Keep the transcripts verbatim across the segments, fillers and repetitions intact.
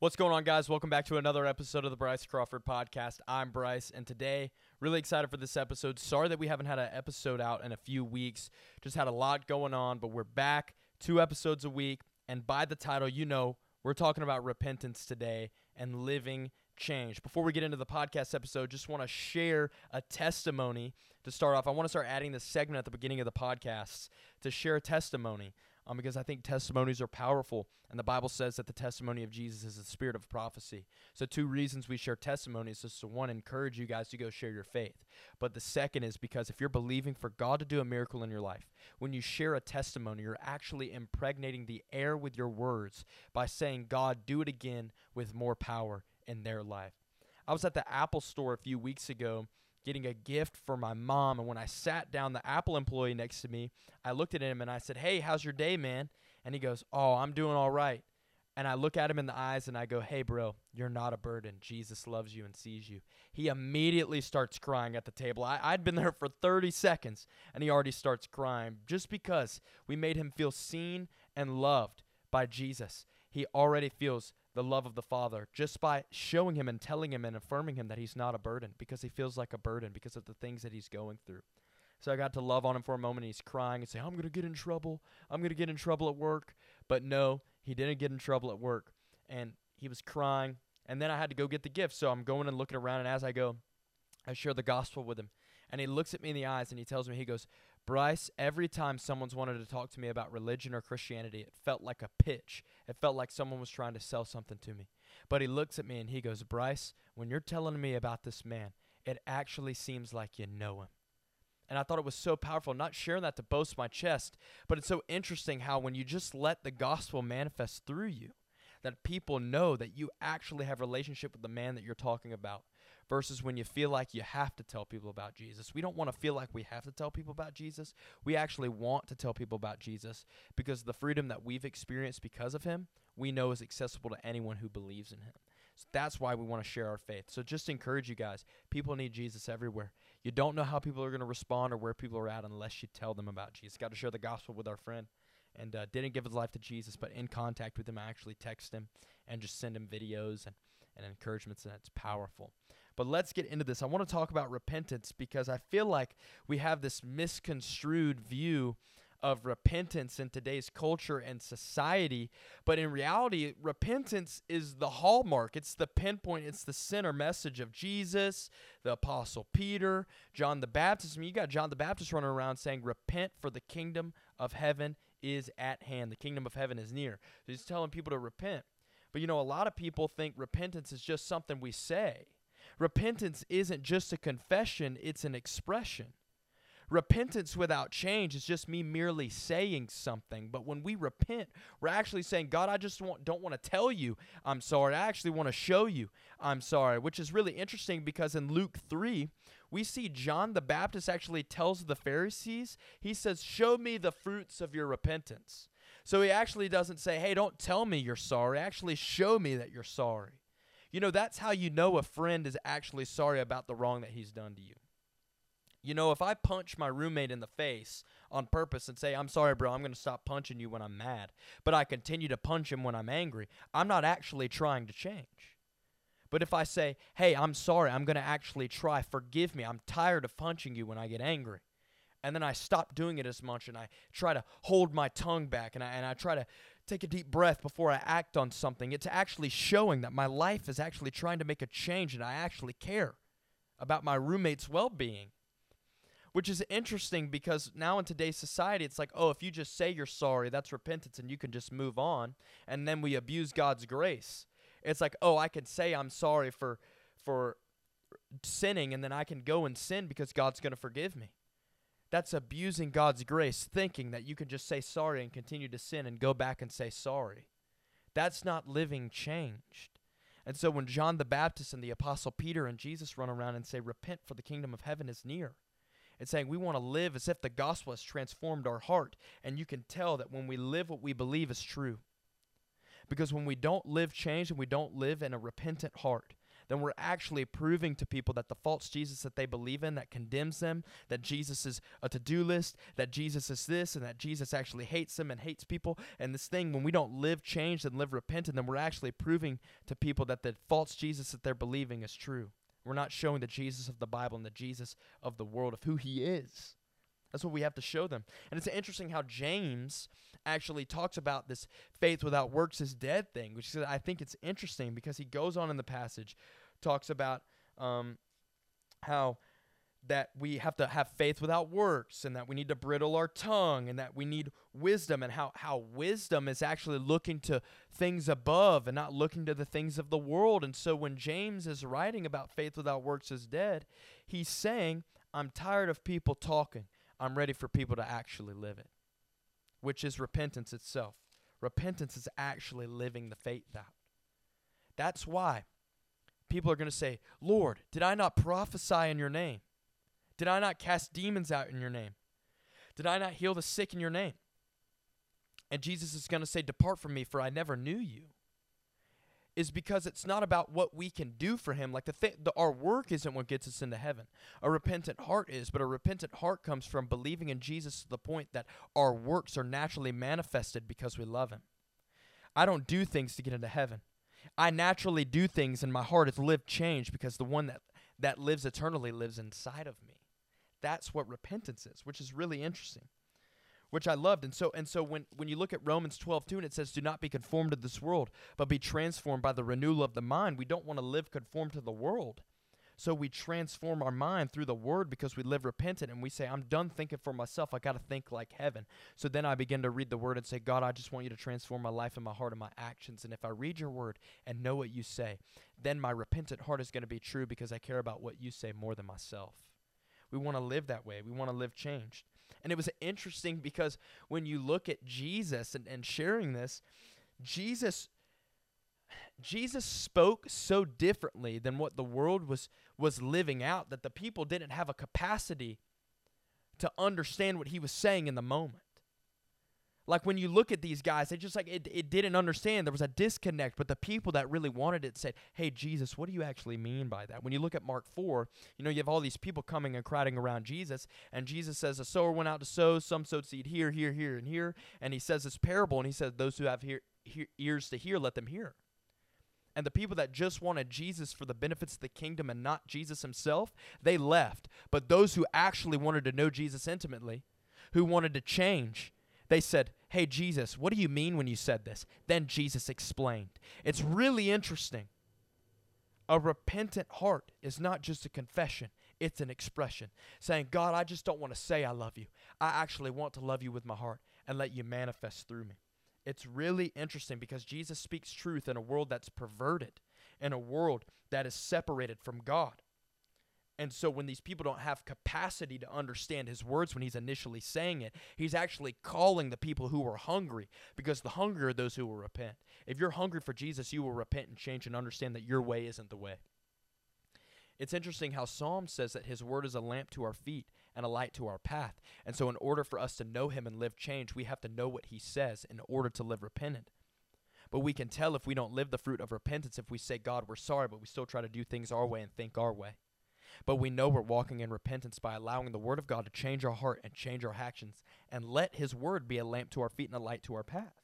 What's going on, guys? Welcome back to another episode of the Bryce Crawford Podcast. I'm Bryce, and today, really excited for this episode. Sorry that we haven't had an episode out in a few weeks. Just had a lot going on, but we're back, two episodes a week, and by the title, you know, we're talking about repentance today and living change. Before we get into the podcast episode, just want to share a testimony to start off. I want to start adding this segment at the beginning of the podcast to share a testimony. Um, because I think testimonies are powerful, and the Bible says that the testimony of Jesus is the spirit of prophecy. So two reasons we share testimonies is to, one, encourage you guys to go share your faith. But the second is because if you're believing for God to do a miracle in your life, when you share a testimony, you're actually impregnating the air with your words by saying, God, do it again with more power in their life. I was at the Apple store a few weeks ago getting a gift for my mom, and when I sat down, the Apple employee next to me, I looked at him and I said, hey, how's your day, man? And he goes, oh, I'm doing all right. And I look at him in the eyes and I go, hey, bro, you're not a burden. Jesus loves you and sees you. He immediately starts crying at the table. I, I'd been there for thirty seconds, and he already starts crying just because we made him feel seen and loved by Jesus. He already feels the love of the Father just by showing him and telling him and affirming him that he's not a burden, because he feels like a burden because of the things that he's going through. So I got to love on him for a moment. He's crying and say, I'm going to get in trouble. I'm going to get in trouble at work. But no, he didn't get in trouble at work. And he was crying. And then I had to go get the gift. So I'm going and looking around. And as I go, I share the gospel with him. And he looks at me in the eyes and he tells me, he goes, Bryce, every time someone's wanted to talk to me about religion or Christianity, it felt like a pitch. It felt like someone was trying to sell something to me. But he looks at me and he goes, Bryce, when you're telling me about this man, it actually seems like you know him. And I thought it was so powerful, not sharing that to boast my chest, but it's so interesting how when you just let the gospel manifest through you, that people know that you actually have a relationship with the man that you're talking about, versus when you feel like you have to tell people about Jesus. We don't want to feel like we have to tell people about Jesus. We actually want to tell people about Jesus because the freedom that we've experienced because of him, we know is accessible to anyone who believes in him. So that's why we want to share our faith. So just encourage you guys, people need Jesus everywhere. You don't know how people are going to respond or where people are at unless you tell them about Jesus. Got to share the gospel with our friend. And uh, didn't give his life to Jesus, but in contact with him, I actually text him and just send him videos and, and encouragements, and it's powerful. But let's get into this. I want to talk about repentance because I feel like we have this misconstrued view of repentance in today's culture and society, but in reality, repentance is the hallmark. It's the pinpoint. It's the center message of Jesus, the Apostle Peter, John the Baptist. I mean, you got John the Baptist running around saying, repent for the kingdom of heaven is at hand. The kingdom of heaven is near. So he's telling people to repent. But you know, a lot of people think repentance is just something we say. Repentance isn't just a confession, it's an expression. Repentance without change is just me merely saying something. But when we repent, we're actually saying, God, I just want, don't want to tell you I'm sorry. I actually want to show you I'm sorry, which is really interesting because in Luke three, we see John the Baptist actually tells the Pharisees, he says, show me the fruits of your repentance. So he actually doesn't say, hey, don't tell me you're sorry. Actually show me that you're sorry. You know, that's how you know a friend is actually sorry about the wrong that he's done to you. You know, if I punch my roommate in the face on purpose and say, I'm sorry, bro, I'm going to stop punching you when I'm mad, but I continue to punch him when I'm angry, I'm not actually trying to change. But if I say, hey, I'm sorry, I'm going to actually try, forgive me, I'm tired of punching you when I get angry, and then I stop doing it as much and I try to hold my tongue back and I, and I try to take a deep breath before I act on something, it's actually showing that my life is actually trying to make a change and I actually care about my roommate's well-being. Which is interesting because now in today's society, it's like, oh, if you just say you're sorry, that's repentance and you can just move on. And then we abuse God's grace. It's like, oh, I can say I'm sorry for for sinning and then I can go and sin because God's going to forgive me. That's abusing God's grace, thinking that you can just say sorry and continue to sin and go back and say sorry. That's not living changed. And so when John the Baptist and the Apostle Peter and Jesus run around and say, repent for the kingdom of heaven is near, it's saying we want to live as if the gospel has transformed our heart. And you can tell that when we live what we believe is true. Because when we don't live changed and we don't live in a repentant heart, then we're actually proving to people that the false Jesus that they believe in, that condemns them, that Jesus is a to-do list, that Jesus is this, and that Jesus actually hates them and hates people, and this thing, when we don't live changed and live repentant, then we're actually proving to people that the false Jesus that they're believing is true. We're not showing the Jesus of the Bible and the Jesus of the world, of who he is. That's what we have to show them. And it's interesting how James actually talks about this faith without works is dead thing, which is, I think it's interesting because he goes on in the passage, talks about um, how that we have to have faith without works, and that we need to bridle our tongue, and that we need wisdom, and how, how wisdom is actually looking to things above and not looking to the things of the world. And so when James is writing about faith without works is dead, he's saying, I'm tired of people talking. I'm ready for people to actually live it, which is repentance itself. Repentance is actually living the faith out. That's why people are going to say, Lord, did I not prophesy in your name? Did I not cast demons out in your name? Did I not heal the sick in your name? And Jesus is going to say, depart from me, for I never knew you. Is because it's not about what we can do for him. Like the, th- the our work isn't what gets us into heaven. A repentant heart is, but a repentant heart comes from believing in Jesus to the point that our works are naturally manifested because we love him. I don't do things to get into heaven. I naturally do things, and my heart is lived changed because the one that, that lives eternally lives inside of me. That's what repentance is, which is really interesting, which I loved. And so and so when, when you look at Romans twelve two, and it says, do not be conformed to this world, but be transformed by the renewal of the mind. We don't want to live conformed to the world. So we transform our mind through the word because we live repentant, and we say, I'm done thinking for myself. I got to think like heaven. So then I begin to read the word and say, God, I just want you to transform my life and my heart and my actions. And if I read your word and know what you say, then my repentant heart is going to be true because I care about what you say more than myself. We want to live that way. We want to live changed. And it was interesting because when you look at Jesus and, and sharing this, Jesus Jesus spoke so differently than what the world was, was living out that the people didn't have a capacity to understand what he was saying in the moment. Like when you look at these guys, they just like, it, it didn't understand. There was a disconnect, but the people that really wanted it said, hey, Jesus, what do you actually mean by that? When you look at Mark four, you know, you have all these people coming and crowding around Jesus, and Jesus says, a sower went out to sow, some sowed seed here, here, here, and here, and he says this parable, and he says, those who have hear, hear, ears to hear, let them hear. And the people that just wanted Jesus for the benefits of the kingdom and not Jesus himself, they left. But those who actually wanted to know Jesus intimately, who wanted to change, they said, hey, Jesus, what do you mean when you said this? Then Jesus explained. It's really interesting. A repentant heart is not just a confession. It's an expression. Saying, God, I just don't want to say I love you. I actually want to love you with my heart and let you manifest through me. It's really interesting because Jesus speaks truth in a world that's perverted, in a world that is separated from God. And so when these people don't have capacity to understand his words when he's initially saying it, he's actually calling the people who are hungry, because the hungry are those who will repent. If you're hungry for Jesus, you will repent and change and understand that your way isn't the way. It's interesting how Psalm says that his word is a lamp to our feet and a light to our path. And so in order for us to know him and live change, we have to know what he says in order to live repentant. But we can tell if we don't live the fruit of repentance if we say, God, we're sorry, but we still try to do things our way and think our way. But we know we're walking in repentance by allowing the word of God to change our heart and change our actions and let his word be a lamp to our feet and a light to our path.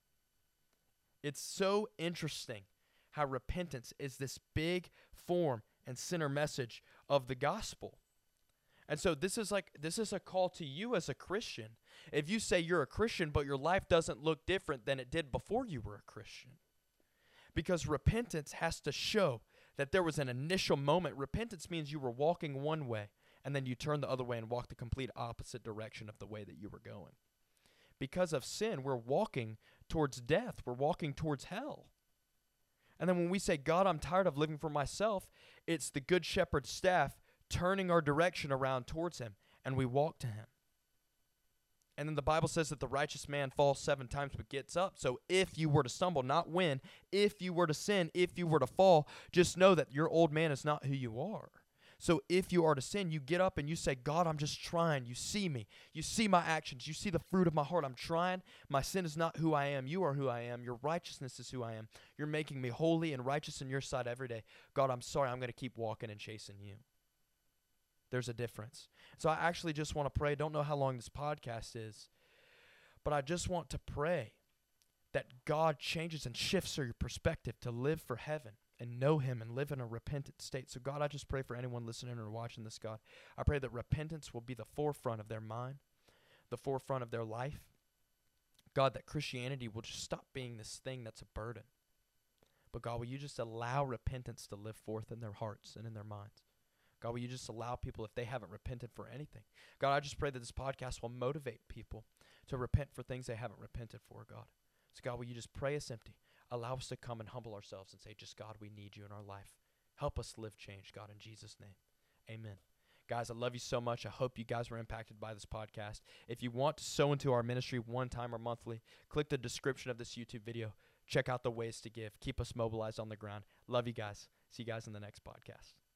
It's so interesting how repentance is this big form and center message of the gospel. And so this is like this is a call to you as a Christian. If you say you're a Christian, but your life doesn't look different than it did before you were a Christian. Because repentance has to show that there was an initial moment. Repentance means you were walking one way, and then you turn the other way and walk the complete opposite direction of the way that you were going. Because of sin, we're walking towards death. We're walking towards hell. And then when we say, God, I'm tired of living for myself, it's the good shepherd's staff turning our direction around towards him, and we walk to him. And then the Bible says that the righteous man falls seven times but gets up. So if you were to stumble, not when, if you were to sin, if you were to fall, just know that your old man is not who you are. So if you are to sin, you get up and you say, God, I'm just trying. You see me. You see my actions. You see the fruit of my heart. I'm trying. My sin is not who I am. You are who I am. Your righteousness is who I am. You're making me holy and righteous in your sight every day. God, I'm sorry. I'm going to keep walking and chasing you. There's a difference. So I actually just want to pray. Don't know how long this podcast is, but I just want to pray that God changes and shifts your perspective to live for heaven and know him and live in a repentant state. So God, I just pray for anyone listening or watching this, God. I pray that repentance will be the forefront of their mind, the forefront of their life. God, that Christianity will just stop being this thing that's a burden. But God, will you just allow repentance to live forth in their hearts and in their minds? God, will you just allow people, if they haven't repented for anything? God, I just pray that this podcast will motivate people to repent for things they haven't repented for, God. So God, will you just pray us empty? Allow us to come and humble ourselves and say, just God, we need you in our life. Help us live change, God, in Jesus' name. Amen. Guys, I love you so much. I hope you guys were impacted by this podcast. If you want to sow into our ministry one time or monthly, click the description of this YouTube video. Check out the ways to give. Keep us mobilized on the ground. Love you guys. See you guys in the next podcast.